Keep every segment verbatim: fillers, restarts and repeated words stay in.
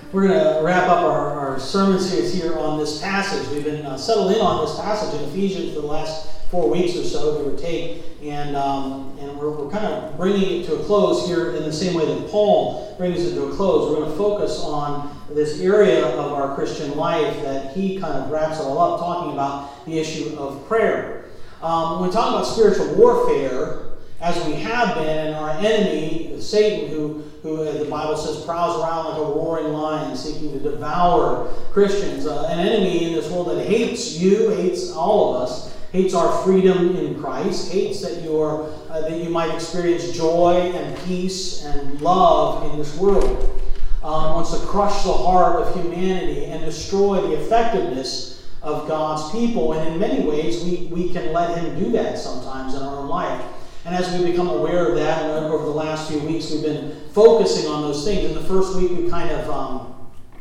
We're going to wrap up our, our sermon series here on this passage. We've been uh, settled in on this passage in Ephesians for the last four weeks or so, give or take, and um, and we're, we're kind of bringing it to a close here in the same way that Paul brings it to a close. We're going to focus on this area of our Christian life that he kind of wraps it all up, talking about the issue of prayer. Um, when we talk about spiritual warfare, as we have been, and our enemy, Satan, who, who uh, the Bible says prowls around like a roaring lion, seeking to devour Christians, uh, an enemy in this world that hates you, hates all of us, hates our freedom in Christ, hates that you're uh, that you might experience joy and peace and love in this world. Um, wants to crush the heart of humanity and destroy the effectiveness of God's people. And in many ways, we, we can let him do that sometimes in our own life. And as we become aware of that, and over the last few weeks, we've been focusing on those things. In the first week, we kind of um,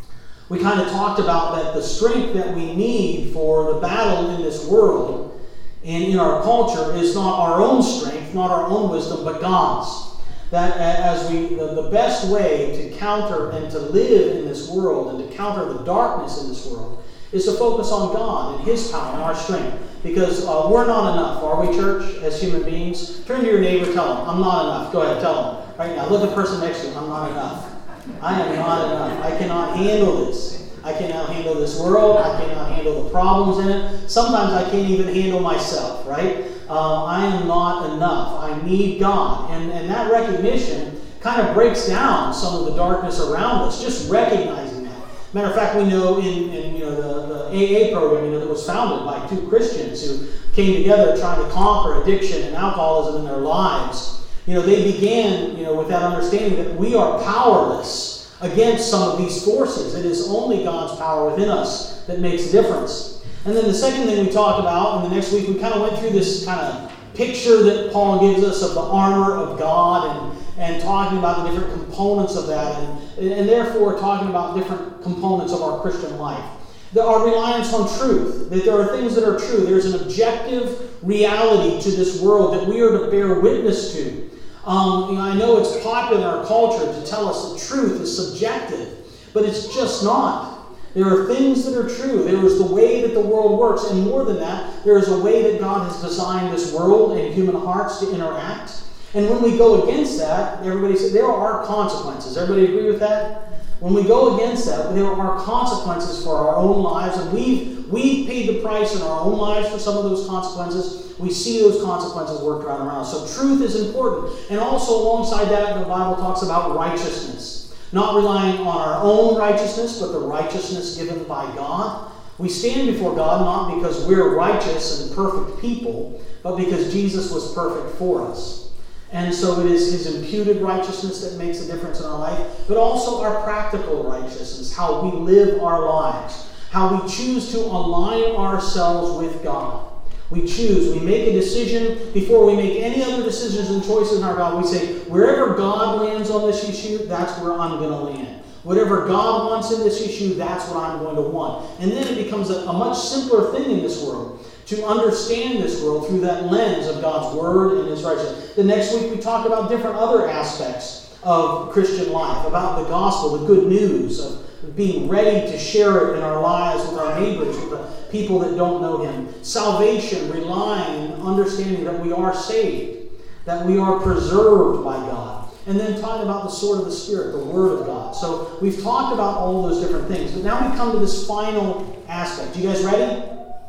we kind of talked about that the strength that we need for the battle in this world and in our culture is not our own strength, not our own wisdom, but God's. That as we, the, the best way to counter and to live in this world and to counter the darkness in this world is to focus on God and His power and our strength. Because uh, we're not enough, are we, church, as human beings? Turn to your neighbor, tell them, I'm not enough. Go ahead, tell them. Right now, look at the person next to you, I'm not enough. I am not enough. I cannot handle this. I cannot handle this world. I cannot handle the problems in it. Sometimes I can't even handle myself, right? Um, I am not enough. I need God. And, and that recognition kind of breaks down some of the darkness around us, just recognizing that. Matter of fact, we know in, in you know the, the A A program you know, that was founded by two Christians who came together trying to conquer addiction and alcoholism in their lives. You know, they began you know, with that understanding that we are powerless against some of these forces. It is only God's power within us that makes a difference. And then the second thing we talked about, and the next week we kind of went through this kind of picture that Paul gives us of the armor of God and, and talking about the different components of that and, and therefore talking about different components of our Christian life. There are reliance on truth, that there are things that are true. There's an objective reality to this world that we are to bear witness to. Um, you know, I know it's popular in our culture to tell us that truth is subjective, but it's just not. There are things that are true. There is the way that the world works, and more than that, there is a way that God has designed this world and human hearts to interact. And when we go against that, everybody says there are consequences. Everybody agree with that? When we go against that, there are consequences for our own lives, and we've, we've paid the price in our own lives for some of those consequences. We see those consequences worked around around us. So truth is important. And also alongside that, the Bible talks about righteousness. Not relying on our own righteousness, but the righteousness given by God. We stand before God not because we're righteous and perfect people, but because Jesus was perfect for us. And so it is His imputed righteousness that makes a difference in our life, but also our practical righteousness, how we live our lives, how we choose to align ourselves with God. We choose, we make a decision before we make any other decisions and choices in our God. We say, wherever God lands on this issue, that's where I'm going to land. Whatever God wants in this issue, that's what I'm going to want. And then it becomes a, a much simpler thing in this world to understand this world through that lens of God's Word and His righteousness. The next week we talk about different other aspects of Christian life, about the gospel, the good news of being ready to share it in our lives with our neighbors, with the people that don't know Him. Salvation, relying and understanding that we are saved, that we are preserved by God. And then talking about the sword of the Spirit, the Word of God. So we've talked about all those different things. But now we come to this final aspect. You guys ready?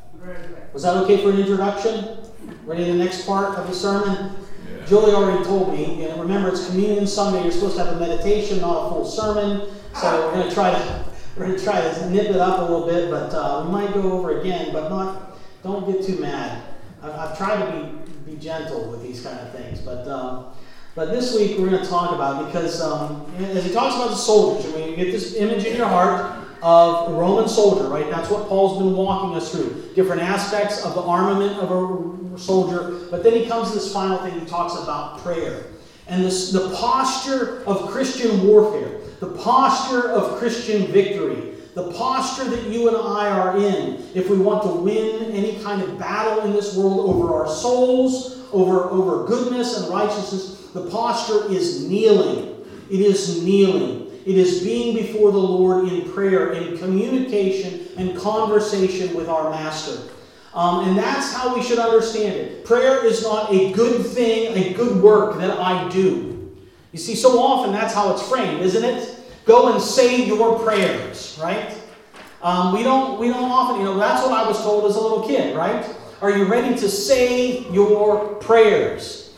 Was that okay for an introduction? Ready to the next part of the sermon? Yeah. Julie already told me. And remember, it's Communion Sunday. You're supposed to have a meditation, not a full sermon. So we're going to try to we're going to try to nip it up a little bit, but uh, we might go over again. But not don't get too mad. I've, I've tried to be be gentle with these kind of things, but um, but this week we're going to talk about because um, as he talks about the soldiers, I mean, you get this image in your heart of a Roman soldier, right? That's what Paul's been walking us through. Different aspects of the armament of a soldier. But then he comes to this final thing. He talks about prayer. And this, the posture of Christian warfare. The posture of Christian victory. The posture that you and I are in if we want to win any kind of battle in this world over our souls, over, over goodness and righteousness. The posture is kneeling. It is kneeling. It is being before the Lord in prayer, in communication and conversation with our Master. Um, and that's how we should understand it. Prayer is not a good thing, a good work that I do. You see, so often that's how it's framed, isn't it? Go and say your prayers, right? Um, we don't we don't often, you know, that's what I was told as a little kid, right? Are you ready to say your prayers?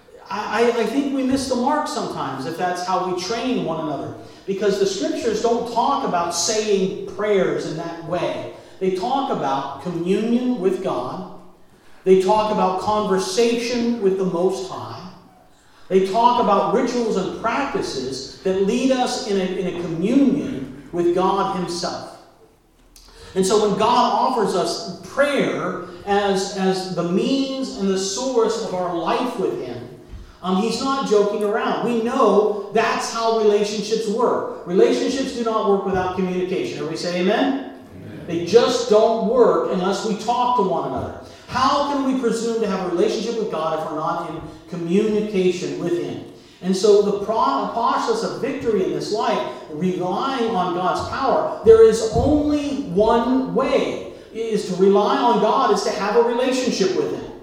I, I think we miss the mark sometimes if that's how we train one another. Because the Scriptures don't talk about saying prayers in that way. They talk about communion with God. They talk about conversation with the Most High. They talk about rituals and practices that lead us in a, in a communion with God Himself. And so when God offers us prayer as, as the means and the source of our life with Him, um, He's not joking around. We know that's how relationships work. Relationships do not work without communication. Everybody say amen? They just don't work unless we talk to one another. How can we presume to have a relationship with God if we're not in communication with Him? And so the process of victory in this life, relying on God's power, there is only one way, is to rely on God, is to have a relationship with Him.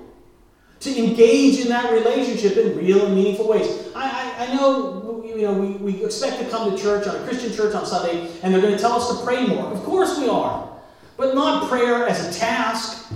To engage in that relationship in real and meaningful ways. I, I, I know, you know we, we expect to come to church, on a Christian church on Sunday, and they're going to tell us to pray more. Of course we are. But not prayer as a task,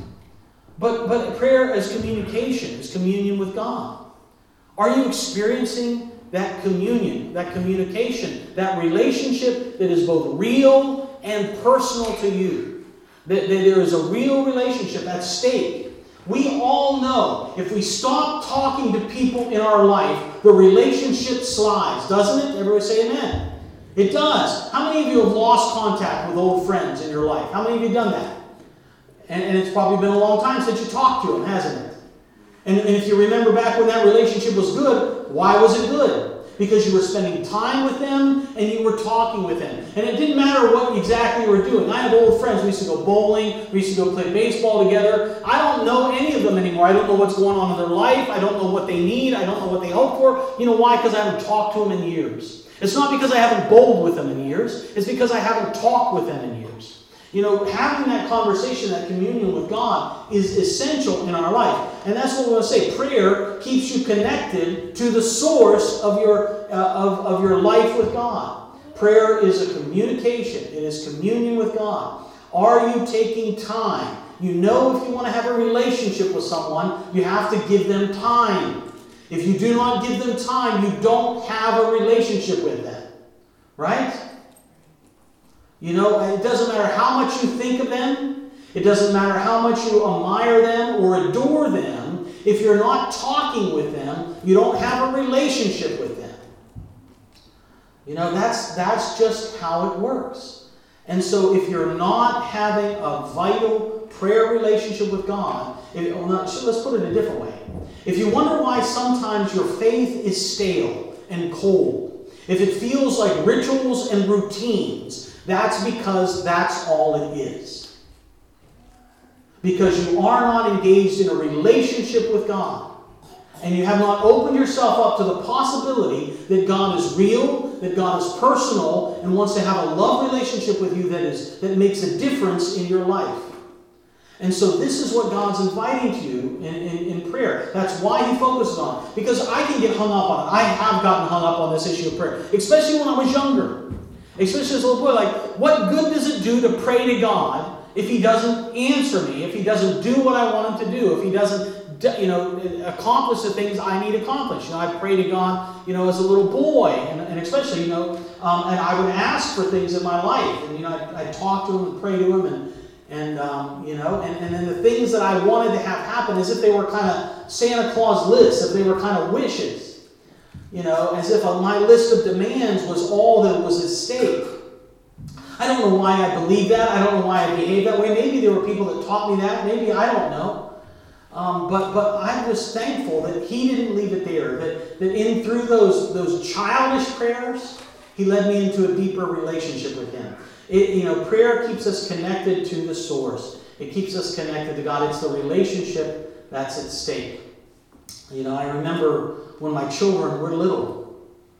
but, but prayer as communication, as communion with God. Are you experiencing that communion, that communication, that relationship that is both real and personal to you? That, that there is a real relationship at stake. We all know if we stop talking to people in our life, the relationship slides, doesn't it? Everybody say amen. It does. How many of you have lost contact with old friends in your life? How many of you have done that? And, and it's probably been a long time since you talked to them, hasn't it? And, and if you remember back when that relationship was good, why was it good? Because you were spending time with them and you were talking with them. And it didn't matter what exactly you were doing. I have old friends. We used to go bowling. We used to go play baseball together. I don't know any of them anymore. I don't know what's going on in their life. I don't know what they need. I don't know what they hope for. You know why? Because I haven't talked to them in years. It's not because I haven't bowled with them in years. It's because I haven't talked with them in years. You know, having that conversation, that communion with God is essential in our life. And that's what we want to say. Prayer keeps you connected to the source of your, uh, of, of your life with God. Prayer is a communication. It is communion with God. Are you taking time? You know, if you want to have a relationship with someone, you have to give them time. If you do not give them time, you don't have a relationship with them. Right? You know, it doesn't matter how much you think of them. It doesn't matter how much you admire them or adore them. If you're not talking with them, you don't have a relationship with them. You know, that's, that's just how it works. And so if you're not having a vital prayer relationship with God, if, well, not, let's put it a different way. If you wonder why sometimes your faith is stale and cold, if it feels like rituals and routines, that's because that's all it is. Because you are not engaged in a relationship with God. And you have not opened yourself up to the possibility that God is real, that God is personal, and wants to have a love relationship with you that is that makes a difference in your life. And so this is what God's inviting to you in, in, in prayer. That's why He focuses on it. Because I can get hung up on it. I have gotten hung up on this issue of prayer. Especially when I was younger. Especially as a little boy. Like, what good does it do to pray to God if He doesn't answer me? If He doesn't do what I want Him to do? If He doesn't, you know, accomplish the things I need accomplished? You know, I pray to God, you know, as a little boy. And, and especially, you know, um, and I would ask for things in my life. And, you know, I'd, I'd talk to Him and pray to Him and And, um, you know, and, and then the things that I wanted to have happen as if they were kind of Santa Claus lists, if they were kind of wishes. You know, as if my list of demands was all that was at stake. I don't know why I believe that. I don't know why I behave that way. Maybe there were people that taught me that. Maybe, I don't know. Um, but but I was thankful that He didn't leave it there. That, that in through those, those childish prayers, He led me into a deeper relationship with Him. It, you know, prayer keeps us connected to the source. It keeps us connected to God. It's the relationship that's at stake. You know, I remember when my children were little,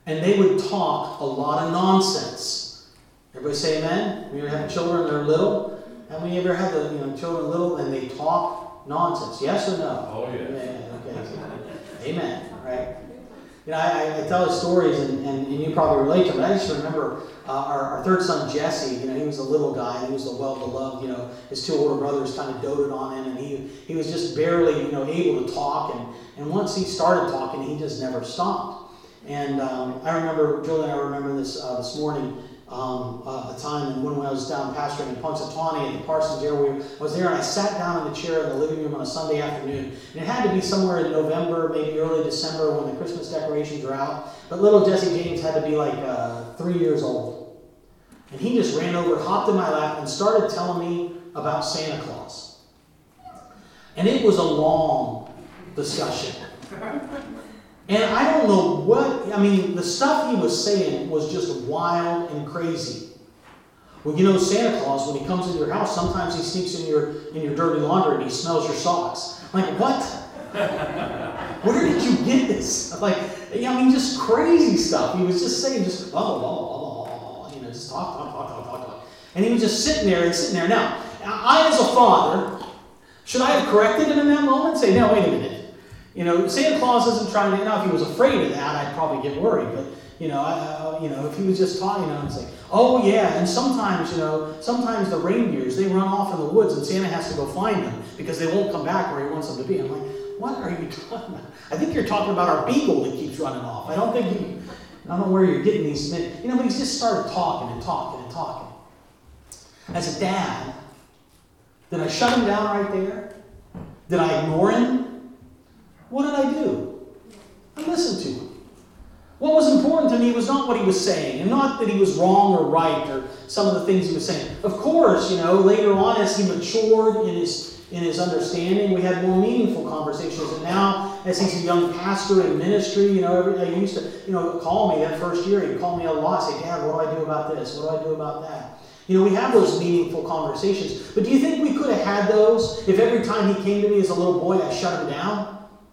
and they would talk a lot of nonsense. Everybody say amen? We ever have children that are little? Have we ever had the you know children little and they talk nonsense? Yes or no? Oh, yeah. Yeah, okay. Amen. Right? You know, I, I tell the stories, and, and, and you probably relate to them. But I just remember uh, our, our third son, Jesse. You know, he was a little guy, and he was the well-beloved. You know, his two older brothers kind of doted on him, and he he was just barely, you know, able to talk. And, and once he started talking, he just never stopped. And um, I remember, Julie and I remember this uh, this morning. Um, uh, a time when, when I was down pastoring in Punxsutawney at the Parsons Airway. I was there and I sat down in the chair in the living room on a Sunday afternoon. And it had to be somewhere in November, maybe early December when the Christmas decorations were out. But little Jesse James had to be like uh, three years old. And he just ran over, hopped in my lap, and started telling me about Santa Claus. And it was a long discussion. And I don't know what, I mean, the stuff he was saying was just wild and crazy. Well, you know, Santa Claus, when he comes into your house, sometimes he sneaks in your in your dirty laundry and he smells your socks. I'm like, what? Where did you get this? Like, I mean, just crazy stuff. He was just saying, just blah, blah, blah, blah, blah, blah, you know, just talk, talk, talk, talk, talk, talk. And he was just sitting there and sitting there. Now, I, as a father, should I have corrected him in that moment? Say, no, wait a minute. You know, Santa Claus isn't trying to, now if he was afraid of that, I'd probably get worried. But, you know, I, I, you know, if he was just talking, you know, it's like, oh yeah, and sometimes, you know, sometimes the reindeers, they run off in the woods and Santa has to go find them because they won't come back where he wants them to be. I'm like, what are you talking about? I think you're talking about our beagle that keeps running off. I don't think you, I don't know where you're getting these, you know, but he's just started talking and talking and talking. As a dad, did I shut him down right there? Did I ignore him? What did I do? I listened to him. What was important to me was not what he was saying, and not that he was wrong or right, or some of the things he was saying. Of course, you know, later on as he matured in his in his understanding, we had more meaningful conversations. And now, as he's a young pastor in ministry, you know, every, he used to, you know, call me that first year. He'd call me a lot, say, Dad, what do I do about this? What do I do about that? You know, we have those meaningful conversations. But do you think we could have had those if every time he came to me as a little boy, I shut him down?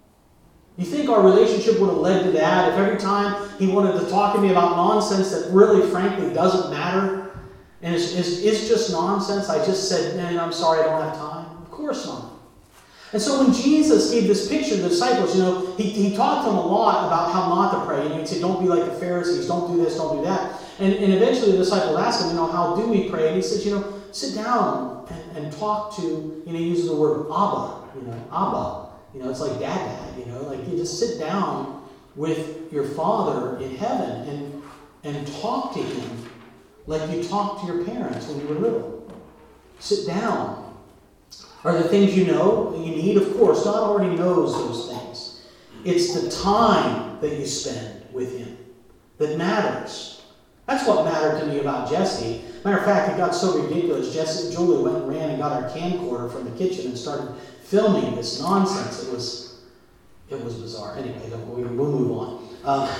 You think our relationship would have led to that if every time he wanted to talk to me about nonsense that really, frankly, doesn't matter and is, is, is just nonsense, I just said, man, I'm sorry, I don't have time? Of course not. And so when Jesus gave this picture to the disciples, you know, he, he talked to them a lot about how not to pray. You know, he'd say, don't be like the Pharisees, don't do this, don't do that. And, and eventually the disciples asked him, you know, how do we pray? And he says, you know, sit down and, and talk to, you know, he uses the word Abba, you know, Abba. You know, it's like dad, dad, you know, like you just sit down with your Father in heaven and and talk to him like you talked to your parents when you were little. Sit down. Are there things you know you need? Of course, God already knows those things. It's the time that you spend with him that matters. That's what mattered to me about Jesse. Matter of fact, it got so ridiculous, Jesse and Julie went and ran and got our camcorder from the kitchen and started filming this nonsense. It was, it was bizarre. Anyway, we'll move on. Uh,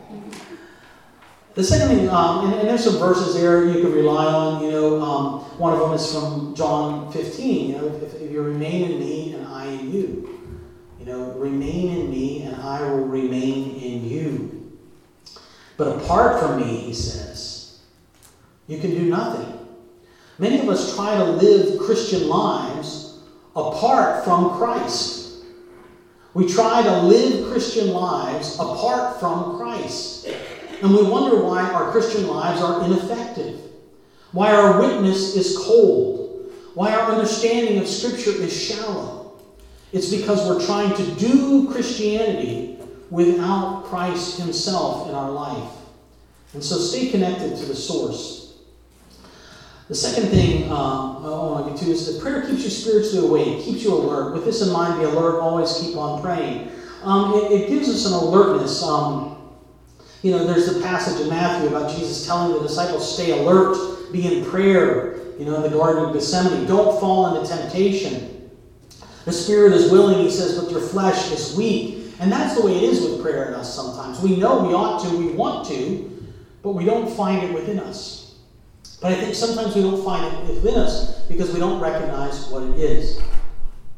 the second thing, um, and, and there's some verses there you could rely on. You know, um, one of them is from John fifteen. You know, if, if you remain in me and I in you, you know, remain in me and I will remain in you. But apart from me, he says, you can do nothing. Many of us try to live Christian lives apart from Christ. We try to live Christian lives apart from Christ. And we wonder why our Christian lives are ineffective. Why our witness is cold. Why our understanding of Scripture is shallow. It's because we're trying to do Christianity without Christ himself in our life. And so stay connected to the source. The second thing um, I want to get to is that prayer keeps you spiritually awake, keeps you alert. With this in mind, be alert, always keep on praying. Um, it, it gives us an alertness. Um, you know, there's the passage in Matthew about Jesus telling the disciples, stay alert, be in prayer, you know, in the Garden of Gethsemane. Don't fall into temptation. The spirit is willing, he says, but your flesh is weak. And that's the way it is with prayer in us sometimes. We know we ought to, we want to, but we don't find it within us. But I think sometimes we don't find it within us because we don't recognize what it is.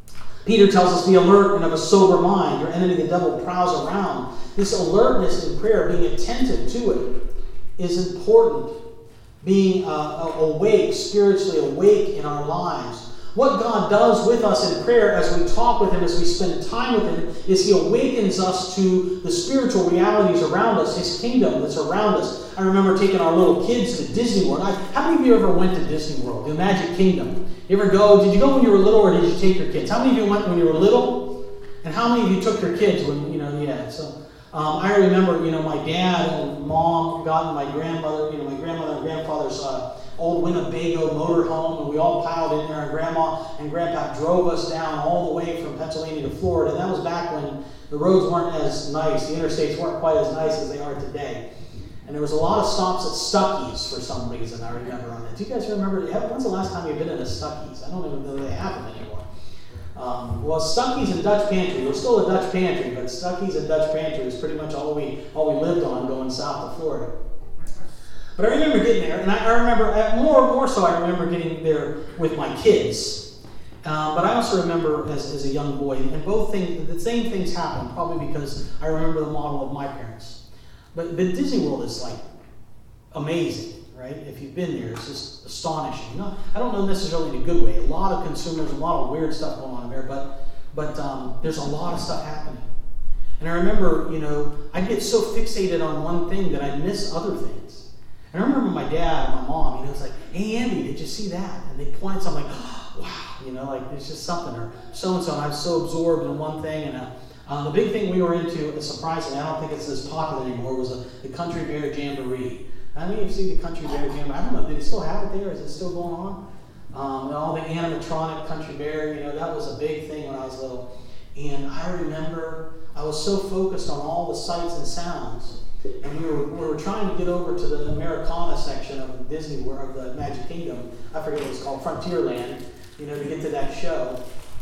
Peter tells us, be alert and of a sober mind. Your enemy, the devil, prowls around. This alertness in prayer, being attentive to it, is important. Being uh, awake, spiritually awake in our lives. What God does with us in prayer as we talk with Him, as we spend time with Him, is He awakens us to the spiritual realities around us, His kingdom that's around us. I remember taking our little kids to Disney World. I, how many of you ever went to Disney World, the Magic Kingdom? You ever go? Did you go when you were little, or did you take your kids? How many of you went when you were little? And how many of you took your kids when, you know, yeah. So um, I remember, you know, my dad and mom got in my grandmother, you know, my grandmother and grandfather's uh, old Winnebago motorhome, and we all piled in there, and Grandma and Grandpa drove us down all the way from Pennsylvania to Florida. And that was back when the roads weren't as nice, the interstates weren't quite as nice as they are today. And there was a lot of stops at Stuckey's for some reason, I remember on that. Do you guys remember, when's the last time you've been in a Stuckey's? I don't even know they have them anymore. Um, well, Stuckey's and Dutch Pantry. There was still a Dutch Pantry, but Stuckey's and Dutch Pantry was pretty much all we all we lived on going south to Florida. But I remember getting there, and I, I remember, more more so I remember getting there with my kids. Uh, but I also remember as, as a young boy, and both things, the same things happened, probably because I remember the model of my parents. But, but Disney World is like amazing, right? If you've been there, it's just astonishing. No, I don't know necessarily in a good way. A lot of consumers, a lot of weird stuff going on there, but but um, there's a lot of stuff happening. And I remember, you know, I get so fixated on one thing that I miss other things. And I remember my dad and my mom, you know, it's like, hey, Andy, did you see that? And they point, so I'm like, oh, wow, you know, like it's just something, or so-and-so, and I was so absorbed in one thing, and uh, um, the big thing we were into, surprisingly, I don't think it's as popular anymore, was a, the Country Bear Jamboree. I mean, you've seen the Country Bear Jamboree. I don't know, do they still have it there? Is it still going on? Um, and all the animatronic Country Bear, you know, that was a big thing when I was little. And I remember I was so focused on all the sights and sounds, and we were we were trying to get over to the Americana section of the Disney World, of the Magic Kingdom. I forget what it's called, Frontierland, you know, to get to that show.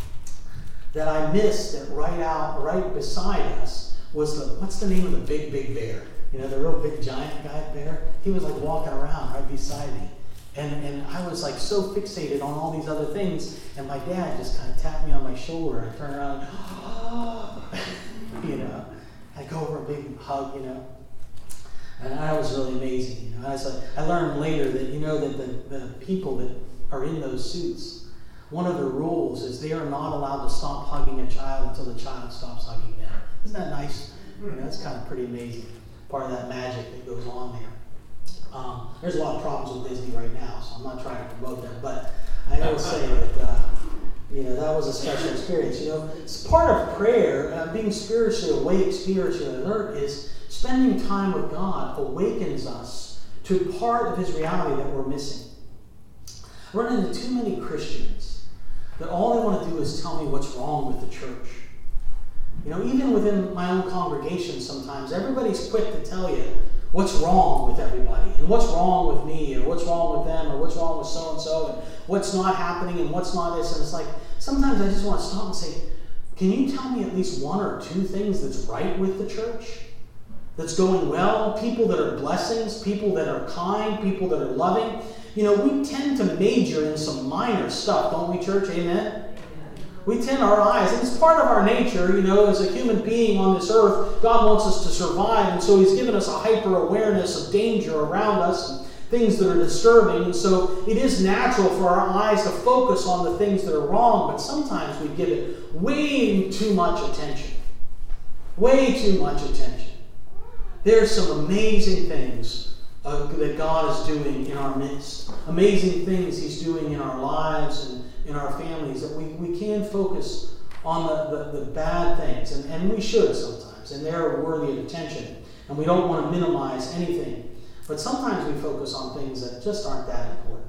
That I missed that right out, right beside us was the, what's the name of the big, big bear? You know, the real big giant guy bear? He was like walking around right beside me. And and I was like so fixated on all these other things, and my dad just kind of tapped me on my shoulder. I turned around and, oh, you know, I go over a big hug, you know. And that was really amazing. You know, I, was like, I learned later that, you know, that the, the people that are in those suits, one of the rules is they are not allowed to stop hugging a child until the child stops hugging them. Isn't that nice? You know, it's kind of pretty amazing. Part of that magic that goes on there. Um, there's a lot of problems with Disney right now, so I'm not trying to promote them, but I will say that uh, you know, that was a special experience. You know, it's part of prayer, uh, being spiritually awake, spiritually alert, is spending time with God awakens us to part of His reality that we're missing. I run into too many Christians that all they want to do is tell me what's wrong with the church. You know, even within my own congregation sometimes, everybody's quick to tell you what's wrong with everybody, and what's wrong with me, or what's wrong with them, or what's wrong with so-and-so, and what's not happening, and what's not this. And it's like, sometimes I just want to stop and say, can you tell me at least one or two things that's right with the church? That's going well? People that are blessings, people that are kind, people that are loving. You know, we tend to major in some minor stuff, don't we, church? Amen? We tend our eyes, and it's part of our nature, you know, as a human being on this earth, God wants us to survive, and so He's given us a hyper-awareness of danger around us and things that are disturbing, and so it is natural for our eyes to focus on the things that are wrong, but sometimes we give it way too much attention. Way too much attention. There's some amazing things uh, that God is doing in our midst. Amazing things He's doing in our lives and in our families, that we, we can focus on the, the, the bad things, and, and we should sometimes, and they're worthy of attention, and we don't want to minimize anything, but sometimes we focus on things that just aren't that important,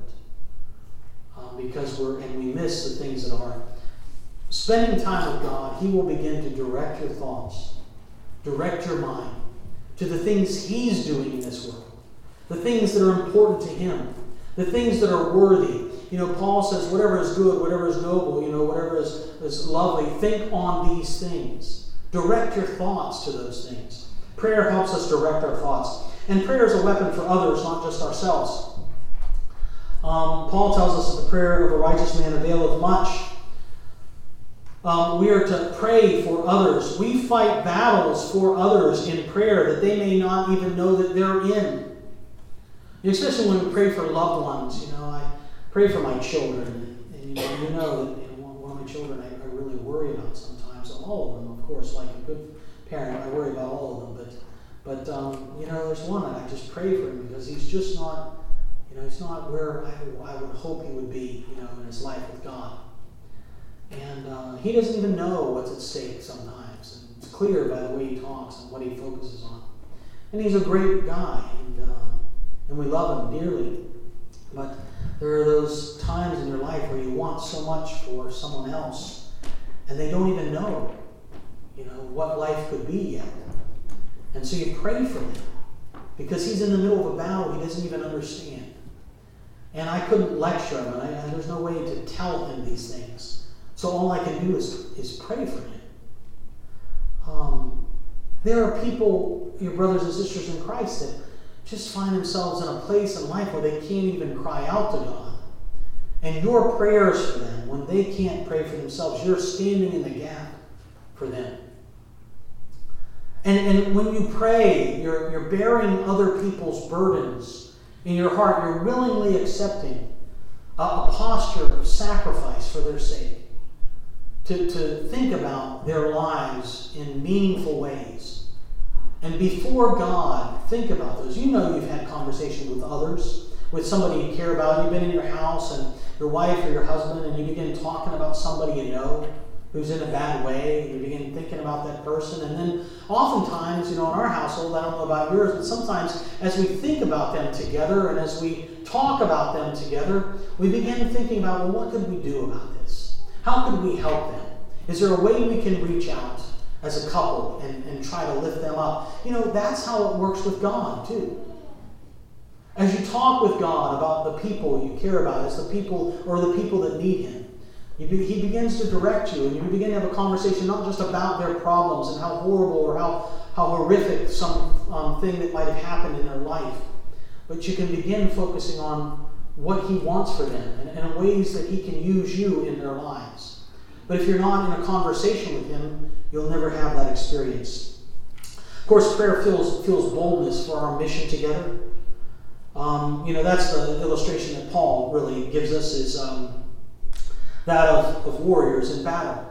um, because we're, and we miss the things that are. Spending time with God, He will begin to direct your thoughts, direct your mind to the things He's doing in this world, the things that are important to Him, the things that are worthy. You know, Paul says, whatever is good, whatever is noble, you know, whatever is, is lovely, think on these things. Direct your thoughts to those things. Prayer helps us direct our thoughts. And prayer is a weapon for others, not just ourselves. Um, Paul tells us that the prayer of a righteous man availeth much. Um, we are to pray for others. We fight battles for others in prayer that they may not even know that they're in. Especially when we pray for loved ones. You know, I pray for my children. And, and you know, you know that you know, one of my children I, I really worry about sometimes. All of them, of course, like a good parent, I worry about all of them. But, but um, you know, there's one and I just pray for him because he's just not, you know, he's not where I, I would hope he would be, you know, in his life with God. And uh, he doesn't even know what's at stake sometimes. And it's clear by the way he talks and what he focuses on. And he's a great guy, and uh, and we love him dearly. But there are those times in your life where you want so much for someone else, and they don't even know, you know, what life could be yet. And so you pray for them, because he's in the middle of a battle he doesn't even understand. And I couldn't lecture him, and, I, and there's no way to tell him these things. So all I can do is, is pray for him. Um, there are people, your brothers and sisters in Christ, that just find themselves in a place in life where they can't even cry out to God. And your prayers for them, when they can't pray for themselves, you're standing in the gap for them. And, and when you pray, you're, you're bearing other people's burdens in your heart. You're willingly accepting a, a posture of sacrifice for their sake. To, to think about their lives in meaningful ways. And before God, think about those. You know you've had conversations with others, with somebody you care about. You've been in your house and your wife or your husband, and you begin talking about somebody you know who's in a bad way. You begin thinking about that person. And then oftentimes, you know, in our household, I don't know about yours, but sometimes as we think about them together and as we talk about them together, we begin thinking about, well, what could we do about this? How could we help them? Is there a way we can reach out as a couple and, and try to lift them up? You know, that's how it works with God, too. As you talk with God about the people you care about, as the people or the people that need Him, you be, He begins to direct you, and you begin to have a conversation not just about their problems and how horrible or how, how horrific some um, thing that might have happened in their life, but you can begin focusing on what He wants for them and, and ways that He can use you in their lives. But if you're not in a conversation with Him, you'll never have that experience. Of course, prayer fuels, fuels boldness for our mission together. Um, you know, that's the illustration that Paul really gives us, is um, that of, of warriors in battle.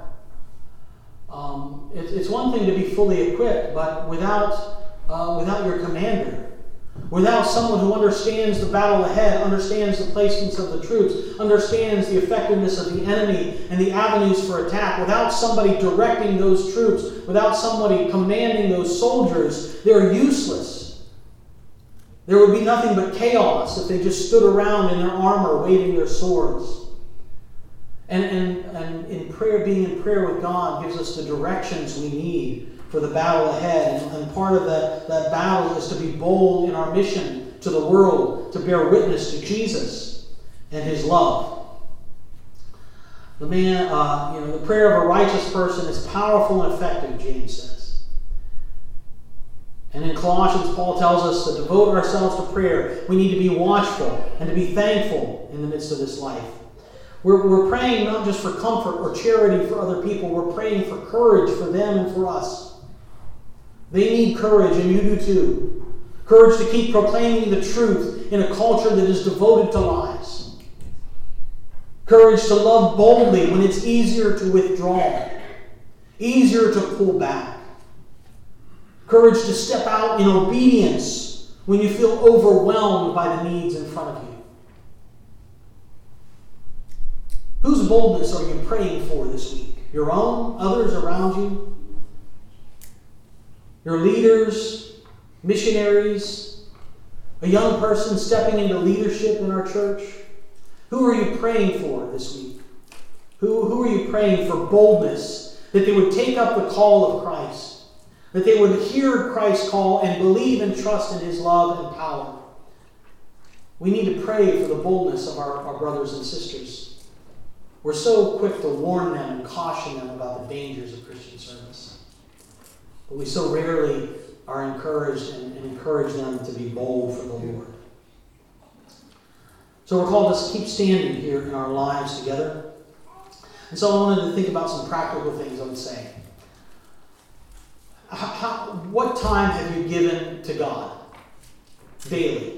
Um, it, it's one thing to be fully equipped, but without uh, without your commander, without someone who understands the battle ahead, understands the placements of the troops, understands the effectiveness of the enemy and the avenues for attack, without somebody directing those troops, without somebody commanding those soldiers, they're useless. There would be nothing but chaos if they just stood around in their armor waving their swords. And, and, and in prayer, being in prayer with God gives us the directions we need for the battle ahead. And, and part of that, that battle is to be bold in our mission to the world, to bear witness to Jesus and His love. The man, uh, you know, the prayer of a righteous person is powerful and effective, James says. And in Colossians, Paul tells us to devote ourselves to prayer. We need to be watchful and to be thankful in the midst of this life. We're, we're praying not just for comfort or charity for other people. We're praying for courage for them and for us. They need courage, and you do too. Courage to keep proclaiming the truth in a culture that is devoted to lies. Courage to love boldly when it's easier to withdraw, easier to pull back. Courage to step out in obedience when you feel overwhelmed by the needs in front of you. Whose boldness are you praying for this week? Your own? Others around you? Your leaders? Missionaries? A young person stepping into leadership in our church? Who are you praying for this week? Who, who are you praying for boldness? That they would take up the call of Christ. That they would hear Christ's call and believe and trust in His love and power. We need to pray for the boldness of our, our brothers and sisters. We're so quick to warn them and caution them about the dangers of Christian service. But we so rarely are encouraged and, and encourage them to be bold for the Lord. So we're called to keep standing here in our lives together. And so I wanted to think about some practical things, I would say. How, how, what time have you given to God daily?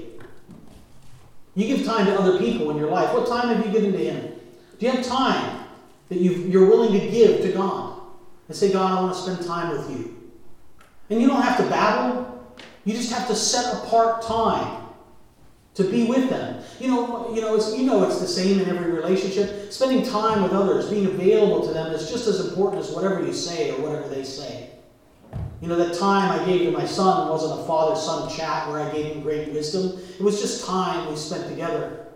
You give time to other people in your life. What time have you given to Him? Do you have time that you've, you're willing to give to God? And say, God, I want to spend time with you. And you don't have to babble. You just have to set apart time to be with them. You know, you know, it's, you know it's the same in every relationship. Spending time with others, being available to them is just as important as whatever you say or whatever they say. You know, that time I gave to my son wasn't a father-son chat where I gave him great wisdom. It was just time we spent together.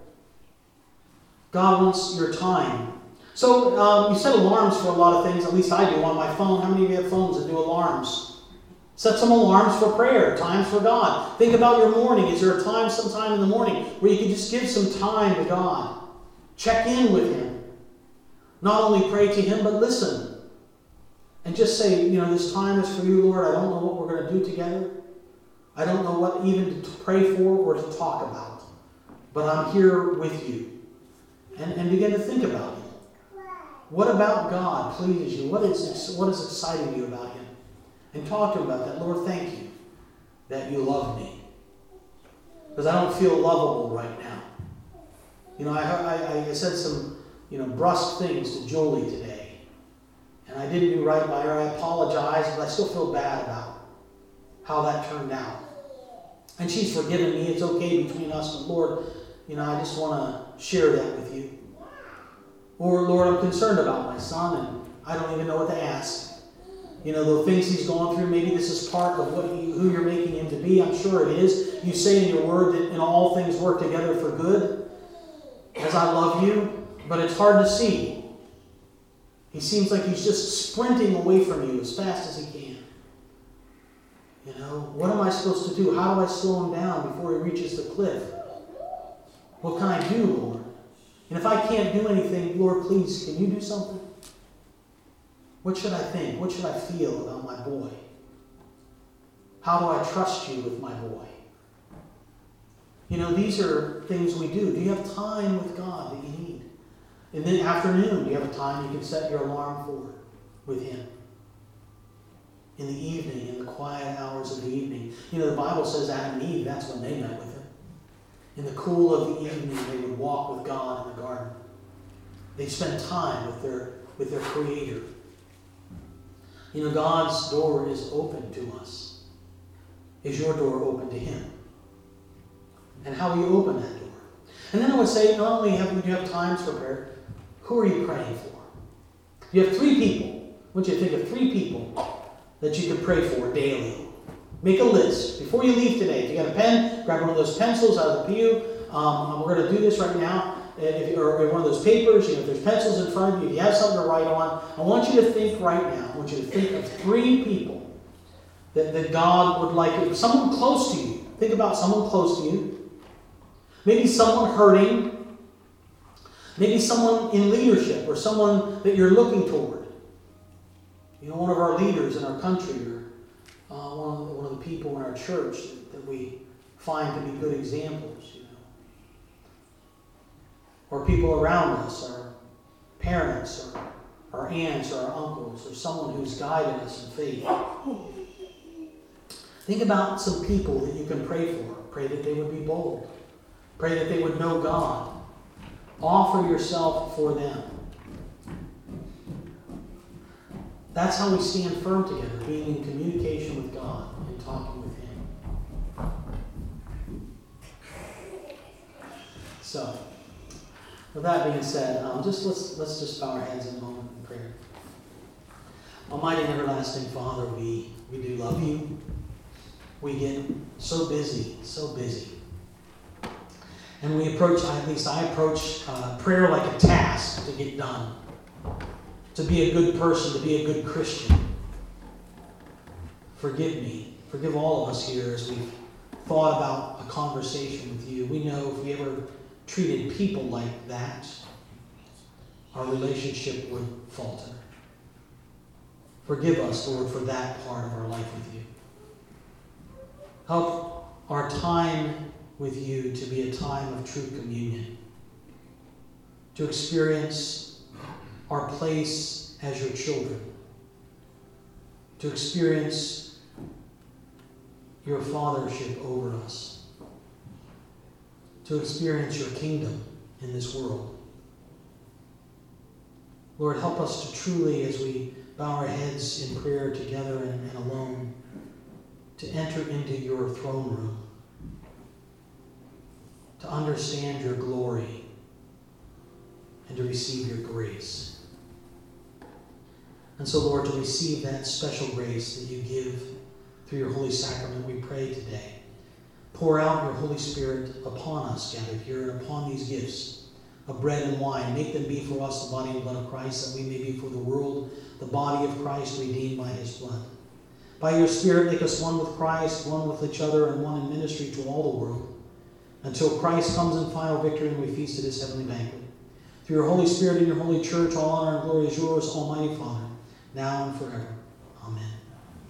God wants your time. So um, you set alarms for a lot of things. At least I do on my phone. How many of you have phones that do alarms? Set some alarms for prayer, times for God. Think about your morning. Is there a time sometime in the morning where you can just give some time to God? Check in with Him. Not only pray to Him, but listen. And just say, you know, this time is for you, Lord. I don't know what we're going to do together. I don't know what even to pray for or to talk about. But I'm here with you. And, and begin to think about Him. What about God pleases you? What is, what is exciting you about Him? And talk to Him about that. Lord, thank you that you love me. Because I don't feel lovable right now. You know, I, I, I said some, you know, brusque things to Julie today. And I didn't do right by her. I apologize, but I still feel bad about how that turned out. And she's forgiven me. It's okay between us. But Lord, you know, I just want to share that with you. Or, Lord, I'm concerned about my son, and I don't even know what to ask. You know, the things he's going through, maybe this is part of what you, who you're making him to be. I'm sure it is. You say in your word that in all things work together for good, as I love you. But it's hard to see. He seems like he's just sprinting away from you as fast as he can. You know, what am I supposed to do? How do I slow him down before he reaches the cliff? What can I do, Lord? And if I can't do anything, Lord, please, can you do something? What should I think? What should I feel about my boy? How do I trust you with my boy? You know, these are things we do. Do you have time with God that you need? In the afternoon, do you have a time you can set your alarm for with Him? In the evening, in the quiet hours of the evening. You know, the Bible says Adam and Eve, that's when they met with Him. In the cool of the evening, they would walk with God in the garden. They spend time with their, with their Creator. You know, God's door is open to us. Is your door open to Him? And how will you open that door? And then I would say, not only have you have times for prayer, who are you praying for? You have three people. I want you to think of three people that you can pray for daily. Make a list. Before you leave today, if you got a pen, grab one of those pencils out of the pew. Um, we're going to do this right now. If you, or one of those papers, you know, if there's pencils in front of you, if you have something to write on, I want you to think right now. I want you to think of three people that, that God would like you. Someone close to you. Think about someone close to you. Maybe someone hurting. Maybe someone in leadership or someone that you're looking toward. You know, one of our leaders in our country or uh, one, of the, one of the people in our church that, that we find to be good examples, you know. Or people around us, our parents or our aunts or our uncles or someone who's guided us in faith. Think about some people that you can pray for. Pray that they would be bold. Pray that they would know God. Offer yourself for them. That's how we stand firm together, being in communication with God and talking with Him. So, with that being said, um, just let's let's just bow our heads in a moment in prayer. Almighty and everlasting Father, we we do love you. We get so busy, so busy. And we approach, at least I approach uh, prayer like a task to get done. To be a good person, to be a good Christian. Forgive me. Forgive all of us here as we've thought about a conversation with you. We know if we ever treated people like that, our relationship would falter. Forgive us, Lord, for that part of our life with you. Help our time with you to be a time of true communion. To experience our place as your children, to experience your fathership over us, to experience your kingdom in this world. Lord, help us to truly, as we bow our heads in prayer together and, and alone, to enter into your throne room, to understand your glory, and to receive your grace. And so, Lord, to receive that special grace that you give through your holy sacrament, we pray today. Pour out your Holy Spirit upon us gathered here and upon these gifts of bread and wine. Make them be for us the body and blood of Christ, that we may be for the world the body of Christ, redeemed by his blood. By your Spirit, make us one with Christ, one with each other, and one in ministry to all the world, until Christ comes in final victory and we feast at his heavenly banquet. Through your Holy Spirit and your holy church, all honor and glory is yours, Almighty Father, now and forever.